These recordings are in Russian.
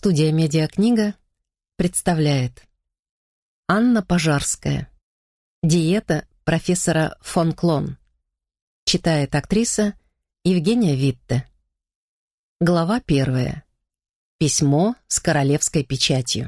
Студия «Медиакнига» представляет Анна Пожарская. Диета профессора фон Клон. Читает актриса Евгения Витте. Глава 1. Письмо с королевской печатью.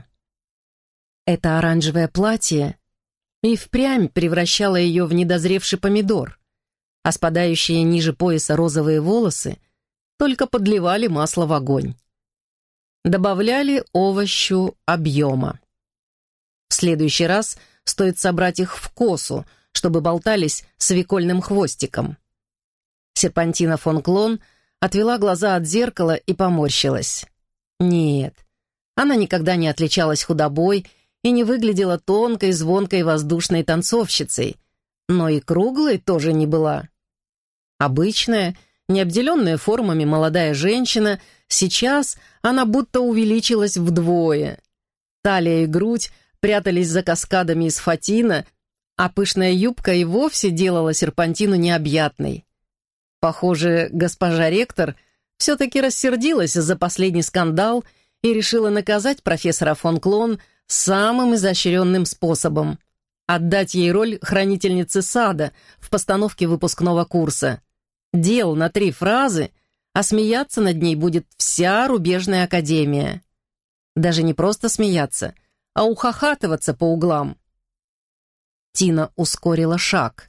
Это оранжевое платье и впрямь превращало ее в недозревший помидор, а спадающие ниже пояса розовые волосы только подливали масло в огонь. Добавляли овощу объема. В следующий раз стоит собрать их в косу, чтобы болтались свекольным хвостиком. Серпантина фон Клон отвела глаза от зеркала и поморщилась. Нет, она никогда не отличалась худобой и не выглядела тонкой, звонкой, воздушной танцовщицей, но и круглой тоже не была. Обычная, необделенная формами молодая женщина, сейчас она будто увеличилась вдвое. Талия и грудь прятались за каскадами из фатина, а пышная юбка и вовсе делала серпантину необъятной. Похоже, госпожа ректор все-таки рассердилась за последний скандал и решила наказать профессора фон Клон самым изощренным способом — отдать ей роль хранительницы сада в постановке выпускного курса. Дел на 3 фразы, а смеяться над ней будет вся рубежная академия. Даже не просто смеяться, а ухахатываться по углам. Тина ускорила шаг.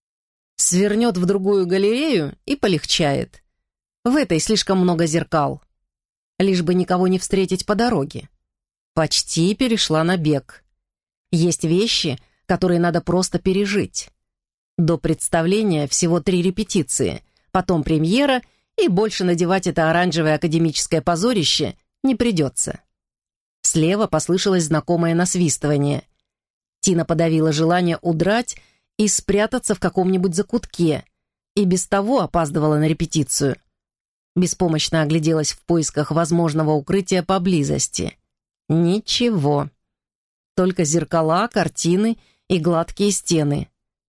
Свернет в другую галерею и полегчает. В этой слишком много зеркал. Лишь бы никого не встретить по дороге. Почти перешла на бег. Есть вещи, которые надо просто пережить. До представления всего 3 репетиции, потом премьера, и больше надевать это оранжевое академическое позорище не придется. Слева послышалось знакомое насвистывание. Тина подавила желание удрать и спрятаться в каком-нибудь закутке, и без того опаздывала на репетицию. Беспомощно огляделась в поисках возможного укрытия поблизости. Ничего. Только зеркала, картины и гладкие стены.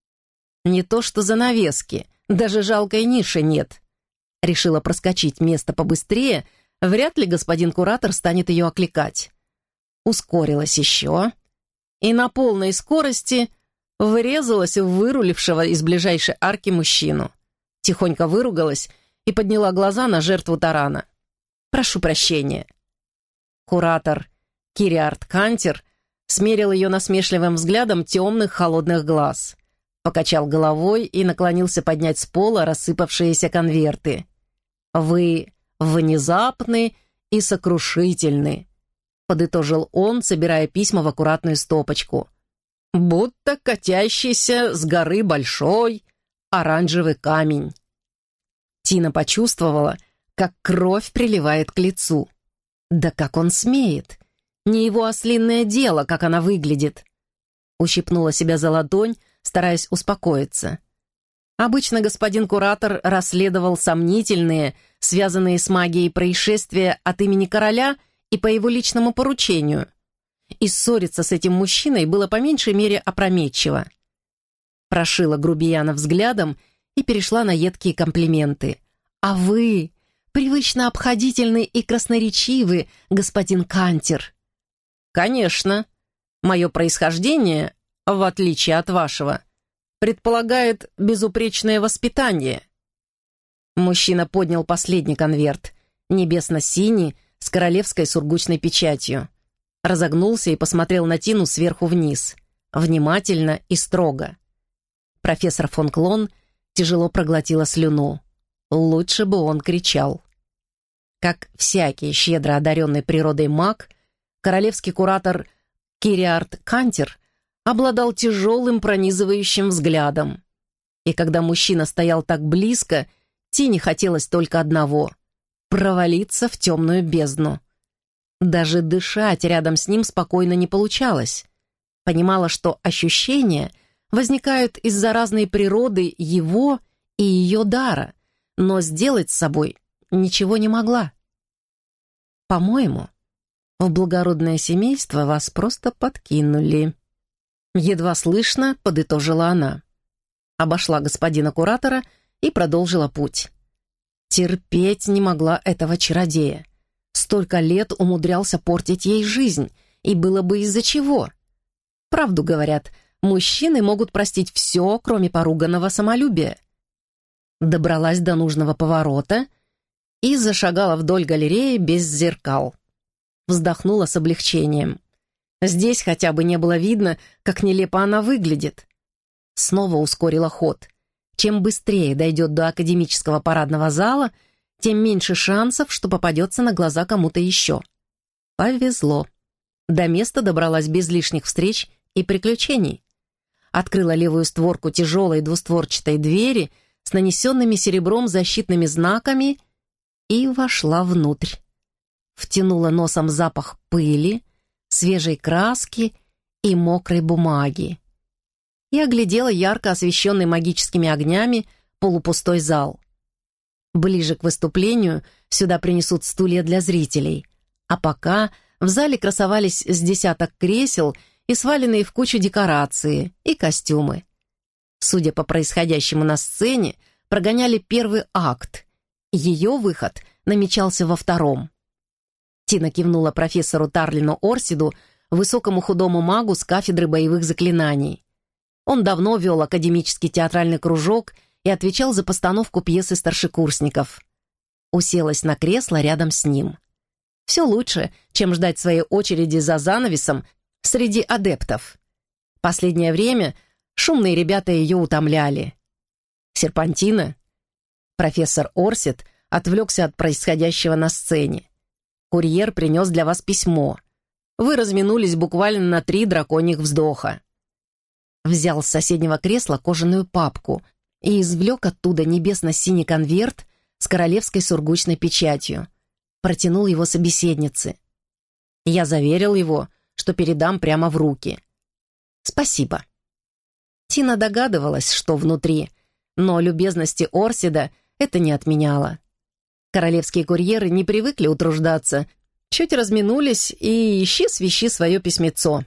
Не то что занавески, даже жалкой ниши нет. Решила проскочить место побыстрее, вряд ли господин куратор станет ее окликать. Ускорилась еще и на полной скорости врезалась в вырулившего из ближайшей арки мужчину. Тихонько выругалась и подняла глаза на жертву тарана. «Прошу прощения». Куратор Кириард Кантер смерил ее насмешливым взглядом темных холодных глаз, покачал головой и наклонился поднять с пола рассыпавшиеся конверты. «Вы внезапны и сокрушительны», — подытожил он, собирая письма в аккуратную стопочку. «Будто катящийся с горы большой оранжевый камень». Тина почувствовала, как кровь приливает к лицу. Да как он смеет! Не его ослинное дело, как она выглядит. Ущипнула себя за ладонь, стараясь успокоиться. Обычно господин куратор расследовал сомнительные, связанные с магией происшествия от имени короля и по его личному поручению. И ссориться с этим мужчиной было по меньшей мере опрометчиво. Прошила грубияна взглядом и перешла на едкие комплименты. «А вы привычно обходительны и красноречивы, господин Кантер». «Конечно. Мое происхождение, в отличие от вашего, предполагает безупречное воспитание». Мужчина поднял последний конверт, небесно-синий, с королевской сургучной печатью. Разогнулся и посмотрел на Тину сверху вниз, внимательно и строго. Профессор фон Клон тяжело проглотила слюну. Лучше бы он кричал. Как всякий щедро одаренный природой маг, королевский куратор Кириард Кантер обладал тяжелым пронизывающим взглядом. И когда мужчина стоял так близко, Тине хотелось только одного — провалиться в темную бездну. Даже дышать рядом с ним спокойно не получалось. Понимала, что ощущения возникают из-за разной природы его и ее дара, но сделать с собой ничего не могла. «По-моему, в благородное семейство вас просто подкинули», — едва слышно подытожила она. Обошла господина куратора и продолжила путь. Терпеть не могла этого чародея. Столько лет умудрялся портить ей жизнь, и было бы из-за чего. Правду говорят, мужчины могут простить все, кроме поруганного самолюбия. Добралась до нужного поворота и зашагала вдоль галереи без зеркал. Вздохнула с облегчением. Здесь хотя бы не было видно, как нелепо она выглядит. Снова ускорила ход. Чем быстрее дойдет до академического парадного зала, тем меньше шансов, что попадется на глаза кому-то еще. Повезло. До места добралась без лишних встреч и приключений. Открыла левую створку тяжелой двустворчатой двери с нанесенными серебром защитными знаками и вошла внутрь. Втянула носом запах пыли, свежей краски и мокрой бумаги. И оглядела ярко освещенный магическими огнями полупустой зал. Ближе к выступлению сюда принесут стулья для зрителей, а пока в зале красовались с десяток кресел и сваленные в кучу декорации и костюмы. Судя по происходящему на сцене, прогоняли первый акт. Ее выход намечался во втором. Тина кивнула профессору Тарлину Орсиду, высокому худому магу с кафедры боевых заклинаний. Он давно вел академический театральный кружок и отвечал за постановку пьесы старшекурсников. Уселась на кресло рядом с ним. Все лучше, чем ждать своей очереди за занавесом среди адептов. Последнее время шумные ребята ее утомляли. «Серпантина?» Профессор Орсид отвлекся от происходящего на сцене. «Курьер принес для вас письмо. Вы разминулись буквально на 3 драконьих вздоха». Взял с соседнего кресла кожаную папку и извлек оттуда небесно-синий конверт с королевской сургучной печатью. Протянул его собеседнице. Я заверил его, что передам прямо в руки. «Спасибо». Тина догадывалась, что внутри, но любезности Орсида это не отменяло. Королевские курьеры не привыкли утруждаться, чуть разминулись и ищи-свищи свое письмецо.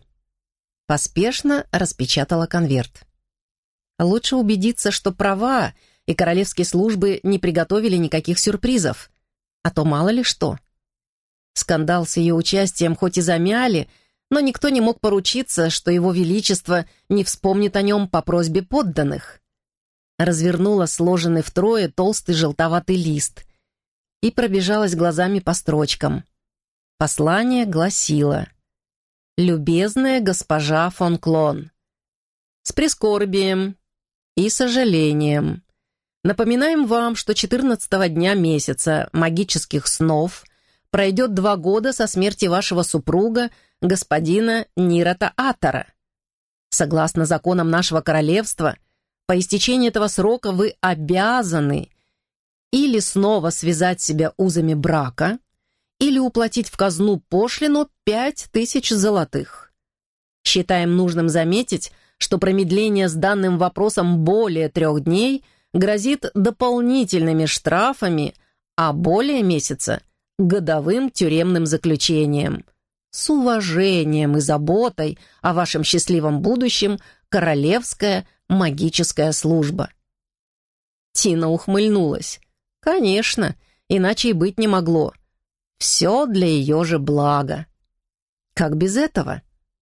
Поспешно распечатала конверт. Лучше убедиться, что права, и королевские службы не приготовили никаких сюрпризов, а то мало ли что. Скандал с ее участием хоть и замяли, но никто не мог поручиться, что его величество не вспомнит о нем по просьбе подданных. Развернула сложенный втрое толстый желтоватый лист и пробежалась глазами по строчкам. Послание гласило: «Любезная госпожа фон Клон, с прискорбием и сожалением напоминаем вам, что 14-го дня месяца магических снов пройдет 2 года со смерти вашего супруга, господина Нирата Атара. Согласно законам нашего королевства, по истечении этого срока вы обязаны или снова связать себя узами брака, или уплатить в казну пошлину 5000 золотых. Считаем нужным заметить, что промедление с данным вопросом более 3 дней грозит дополнительными штрафами, а более месяца — годовым тюремным заключением. С уважением и заботой о вашем счастливом будущем, Королевская магическая служба». Тина ухмыльнулась. Конечно, иначе и быть не могло. Все для ее же блага. Как без этого?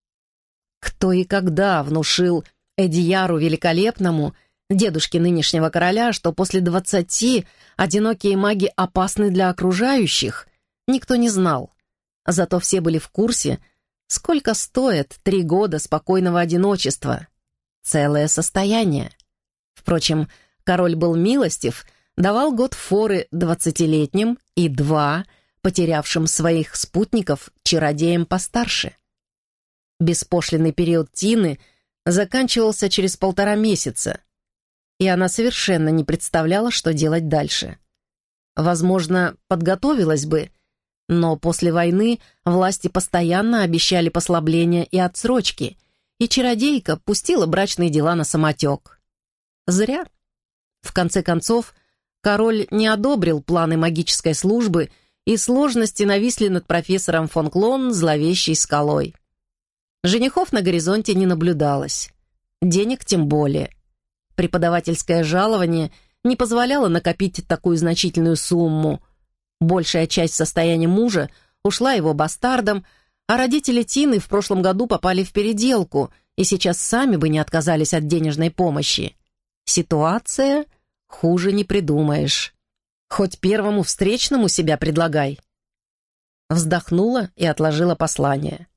Кто и когда внушил Эдияру Великолепному, дедушке нынешнего короля, что после 20 одинокие маги опасны для окружающих, никто не знал. Зато все были в курсе, сколько стоит 3 года спокойного одиночества. Целое состояние. Впрочем, король был милостив, давал год форы 20-летним и 2 потерявшим своих спутников чародеям постарше. Беспошлинный период Тины заканчивался через 1,5 месяца, и она совершенно не представляла, что делать дальше. Возможно, подготовилась бы, но после войны власти постоянно обещали послабления и отсрочки, и чародейка пустила брачные дела на самотек. Зря. В конце концов, король не одобрил планы магической службы, и сложности нависли над профессором фон Клон зловещей скалой. Женихов на горизонте не наблюдалось. Денег тем более. Преподавательское жалование не позволяло накопить такую значительную сумму. Большая часть состояния мужа ушла его бастардом, а родители Тины в прошлом году попали в переделку и сейчас сами бы не отказались от денежной помощи. Ситуация хуже не придумаешь. Хоть первому встречному себя предлагай. Вздохнула и отложила послание.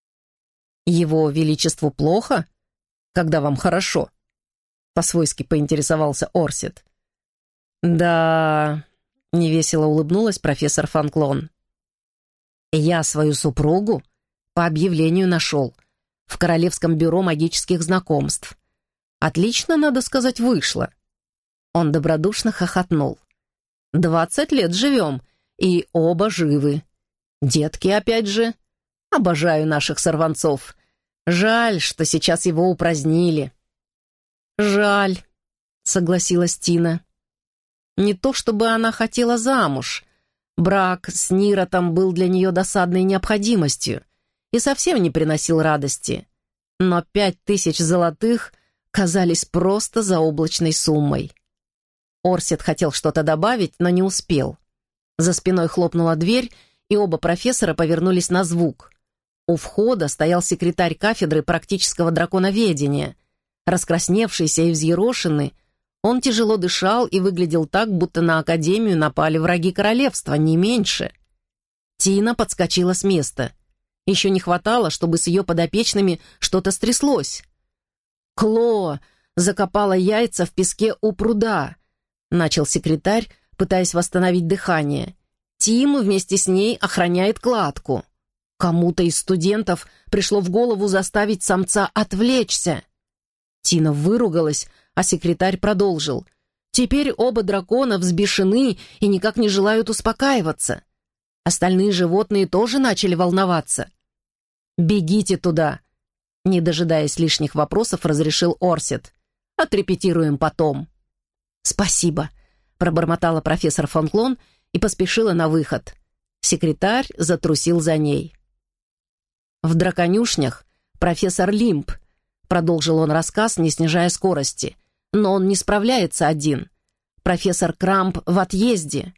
«Его Величеству плохо, когда вам хорошо?» По-свойски поинтересовался Орсет. «Да...» — невесело улыбнулась профессор Фанклон. «Я свою супругу по объявлению нашел в Королевском бюро магических знакомств. Отлично, надо сказать, вышло». Он добродушно хохотнул. 20 лет живем, и оба живы. Детки, опять же. Обожаю наших сорванцов. Жаль, что сейчас его упразднили». «Жаль», — согласилась Тина. Не то чтобы она хотела замуж. Брак с Ниротом был для нее досадной необходимостью и совсем не приносил радости. Но 5000 золотых казались просто заоблачной суммой. Орсет хотел что-то добавить, но не успел. За спиной хлопнула дверь, и оба профессора повернулись на звук. У входа стоял секретарь кафедры практического драконоведения. Раскрасневшийся и взъерошенный, он тяжело дышал и выглядел так, будто на академию напали враги королевства, не меньше. Тина подскочила с места. Еще не хватало, чтобы с ее подопечными что-то стряслось. «Кло закопала яйца в песке у пруда», — начал секретарь, пытаясь восстановить дыхание. «Тим вместе с ней охраняет кладку. Кому-то из студентов пришло в голову заставить самца отвлечься». Тина выругалась, а секретарь продолжил. «Теперь оба дракона взбешены и никак не желают успокаиваться. Остальные животные тоже начали волноваться. Бегите туда!» Не дожидаясь лишних вопросов, разрешил Орсет. «Отрепетируем потом». «Спасибо», — пробормотала профессор Фанклон и поспешила на выход. Секретарь затрусил за ней. «В драконюшнях профессор Лимб», — продолжил он рассказ, не снижая скорости. «Но он не справляется один. Профессор Крамп в отъезде.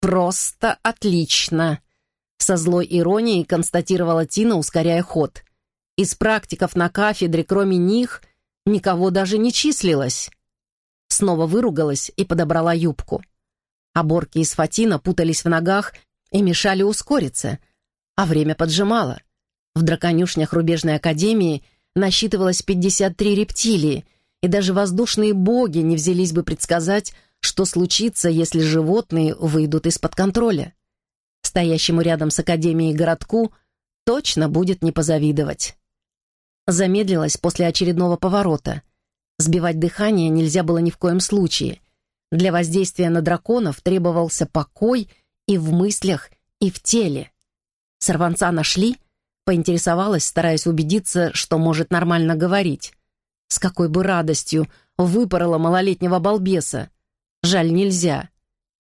Просто отлично!» Со злой иронией констатировала Тина, ускоряя ход. «Из практиков на кафедре, кроме них, никого даже не числилось». Снова выругалась и подобрала юбку. Оборки из фатина путались в ногах и мешали ускориться, а время поджимало. В драконюшнях Рубежной Академии насчитывалось 53 рептилии, и даже воздушные боги не взялись бы предсказать, что случится, если животные выйдут из-под контроля. Стоящему рядом с Академией городку точно будет не позавидовать. Замедлилась после очередного поворота. Сбивать дыхание нельзя было ни в коем случае. Для воздействия на драконов требовался покой и в мыслях, и в теле. Сорванца нашли? Поинтересовалась, стараясь убедиться, что может нормально говорить. С какой бы радостью выпорола малолетнего балбеса. Жаль, нельзя.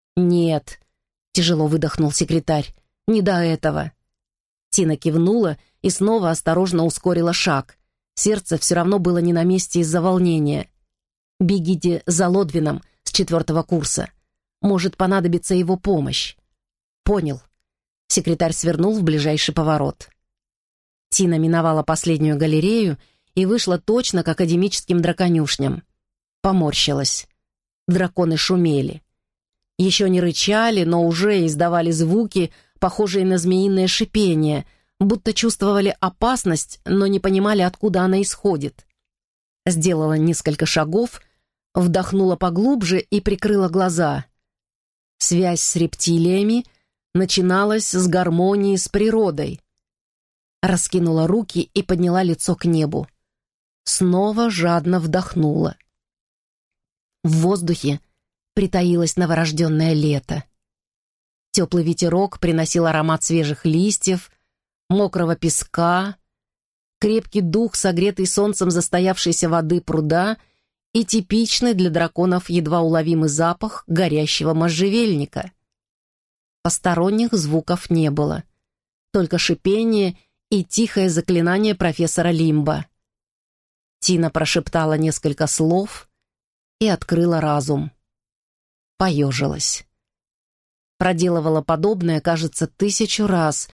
«Нет», — тяжело выдохнул секретарь, — «не до этого». Тина кивнула и снова осторожно ускорила шаг. Сердце все равно было не на месте из-за волнения. «Бегите за Лодвином с 4-го курса. Может понадобиться его помощь». «Понял». Секретарь свернул в ближайший поворот. Тина миновала последнюю галерею и вышла точно к академическим драконюшням. Поморщилась. Драконы шумели. Еще не рычали, но уже издавали звуки, похожие на змеиное шипение, будто чувствовали опасность, но не понимали, откуда она исходит. Сделала несколько шагов, вдохнула поглубже и прикрыла глаза. Связь с рептилиями начиналась с гармонии с природой. Раскинула руки и подняла лицо к небу. Снова жадно вдохнула. В воздухе притаилось новорожденное лето. Теплый ветерок приносил аромат свежих листьев, мокрого песка, крепкий дух, согретый солнцем застоявшейся воды пруда и типичный для драконов едва уловимый запах горящего можжевельника. Посторонних звуков не было, только шипение и тихое заклинание профессора Лимба. Тина прошептала несколько слов и открыла разум. Поежилась. Проделывала подобное, кажется, 1000 раз,